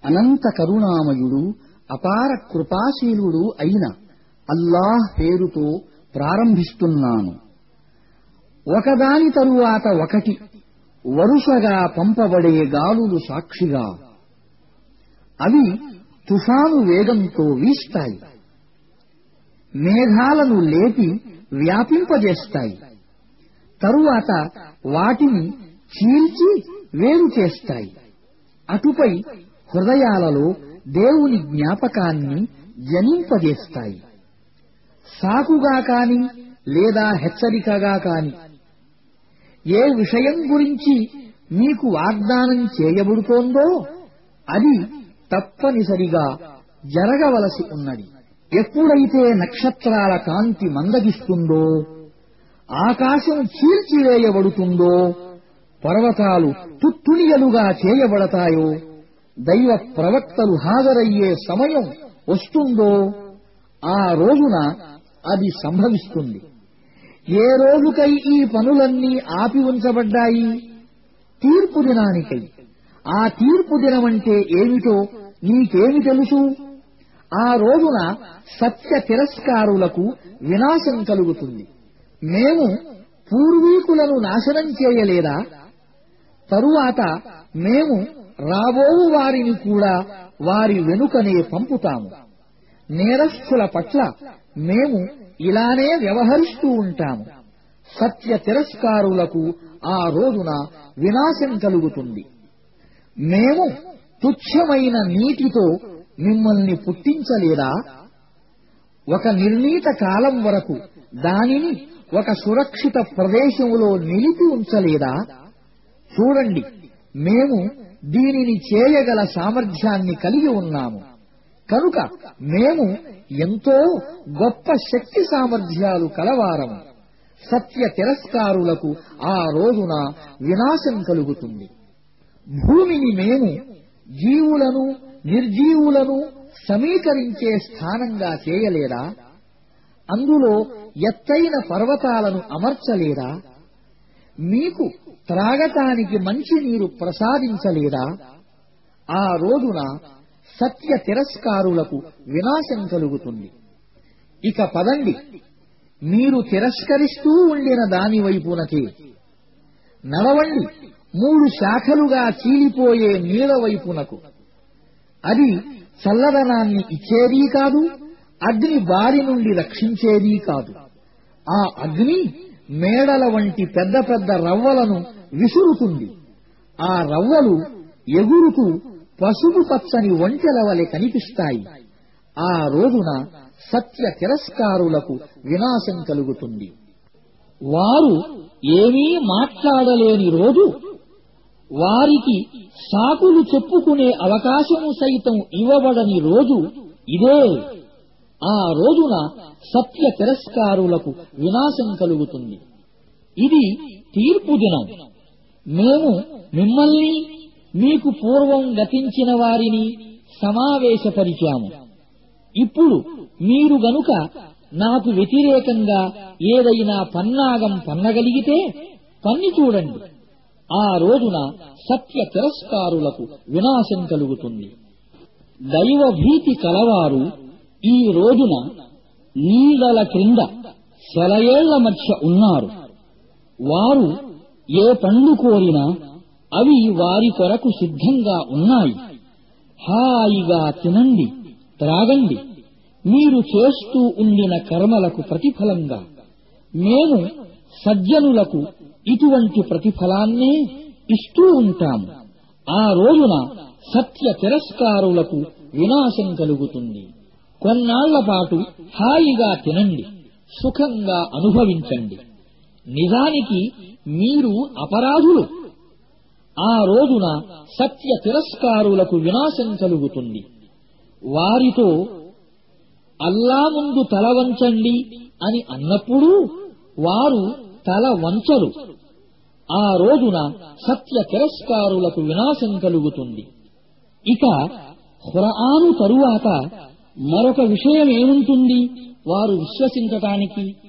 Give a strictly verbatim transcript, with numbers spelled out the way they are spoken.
అనంత కరుణామయుడు అపార కృపాశీలుడు అయిన అల్లాహ్ పేరుతో ప్రారంభిస్తున్నాను. ఒకదాని తరువాత ఒకటి వరుసగా పంపబడే గాలులు సాక్షిగా అవి తుఫాను వేగంతో వీస్తాయి. మేఘాలను లేపి వ్యాపింపజేస్తాయి. తరువాత వాటిని చీల్చి వేరు చేస్తాయి. అటుపై హృదయాలలో దేవుని జ్ఞాపకాన్ని జనింపజేస్తాయి. సాకుగా కాని లేదా హెచ్చరికగా కాని ఏ విషయం గురించి మీకు వాగ్దానం చేయబడుతోందో అది తప్పనిసరిగా జరగవలసి ఉన్నది. ఎప్పుడైతే నక్షత్రాల కాంతి మందగిస్తుందో, ఆకాశం చీల్చివేయబడుతుందో, పర్వతాలు తుత్తునియలుగా చేయబడతాయో, దైవ ప్రవక్తలు హాజరయ్యే సమయం వస్తుందో ఆ రోజున అది సంభవిస్తుంది. ఏ రోజుకై ఈ పనులన్నీ ఆపి ఉంచబడ్డాయి? తీర్పు దినానికై. ఆ తీర్పు దినమంటే ఏమిటో నీకేమి తెలుసు? ఆ రోజున సత్య తిరస్కారులకు వినాశం కలుగుతుంది. మేము పూర్వీకులను నాశనం చేయలేదా? తరువాత మేము రాబోవు వారిని కూడా వారి వెనుకనే పంపుతాము. నేరస్థుల పట్ల మేము ఇలానే వ్యవహరిస్తూ ఉంటాము. సత్య తిరస్కారులకు ఆ రోజున వినాశం కలుగుతుంది. మేము తుచ్చమైన నీటితో మిమ్మల్ని పుట్టించలేదా? ఒక నిర్ణీత కాలం వరకు దానిని ఒక సురక్షిత ప్రదేశంలో నిలిపి ఉంచలేదా? చూడండి, మేము దీనిని చేయగల సామర్థ్యాన్ని కలిగి ఉన్నాము. కనుక మేము ఎంతో గొప్ప శక్తి సామర్థ్యాలు కలవారము. సత్య తిరస్కారులకు ఆ రోజున వినాశం కలుగుతుంది. భూమిని మేము జీవులను నిర్జీవులను సమీకరించే స్థానంగా చేయలేదా? అందులో ఎత్తైన పర్వతాలను అమర్చలేదా? మీకు త్రాగటానికి మంచినీరు ప్రసాదించలేదా? ఆ రోజున సత్య తిరస్కారులకు వినాశం కలుగుతుంది. ఇక పదండి, మీరు తిరస్కరిస్తూ ఉండిన దాని వైపునకే నడవండి. మూడు శాఖలుగా చీలిపోయే నీడ వైపునకు. అది చల్లదనాన్ని ఇచ్చేదీ కాదు, అగ్ని బారి నుండి రక్షించేదీ కాదు. ఆ అగ్ని మేడల వంటి పెద్ద పెద్ద రవ్వలను విసురుతుంది. ఆ రవ్వలు ఎగురుతూ పసుపు పచ్చని ఒంటెల వలె కనిపిస్తాయి. ఆ రోజున సత్య తిరస్కారులకు వినాశం కలుగుతుంది. వారు ఏమీ మాట్లాడలేని రోజు, వారికి సాకులు చెప్పుకునే అవకాశము సైతం ఇవ్వబడని రోజు ఇదే. ఆ రోజున సత్య తిరస్కారులకు వినాశం కలుగుతుంది. ఇది తీర్పు దినం. మేము మిమ్మల్ని, మీకు పూర్వం గతించిన వారిని సమావేశపరిచాము. ఇప్పుడు మీరు గనుక నాకు వ్యతిరేకంగా ఏదైనా పన్నాగం పన్నగలిగితే పన్ని చూడండి. ఆ రోజున సత్య తిరస్కారులకు వినాశం కలుగుతుంది. దైవ భీతి కలవారు ఈ రోజున నీడల క్రింద సెలయేళ్ల మధ్య ఉన్నారు. వారు ఏ పండ్లు కోరినా అవి వారి కొరకు సిద్ధంగా ఉన్నాయి. హాయిగా తినండి, త్రాగండి. మీరు చేస్తూ ఉండిన కర్మలకు ప్రతిఫలంగా మేము సజ్జనులకు ఇటువంటి ప్రతిఫలాన్నే ఇస్తూ ఉంటాము. ఆ రోజున సత్య తిరస్కారులకు వినాశం కలుగుతుంది. కొన్నాళ్ల పాటు హాయిగా తినండి, సుఖంగా అనుభవించండి. నిజానికి మీరు అపరాధులు. ఆ రోజున సత్య తిరస్కారులకు వినాశం కలుగుతుంది. వారితో అల్లా ముందు తల వంచండి అని అన్నప్పుడు వారు తల వంచరు. ఆ రోజున సత్య తిరస్కారులకు వినాశం కలుగుతుంది. ఇక ఖురాను తరువాత మరొక విషయం ఏముంటుంది వారు విశ్వసించటానికి?